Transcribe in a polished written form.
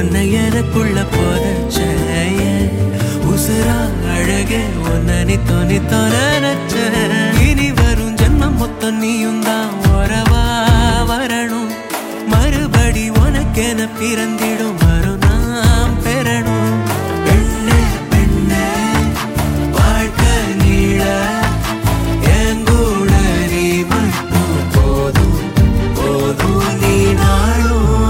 உன்னை எனக்குள்ள போதச்ச உசுரா அழகே உன்னை நித்தோ நித்தோ நினைச்ச இனி வரும் ஜென்மம் மொத்தம் நீயும் தான் உறவா வரணும் மறுபடி உனக்கென பிறந்திடும் வரும்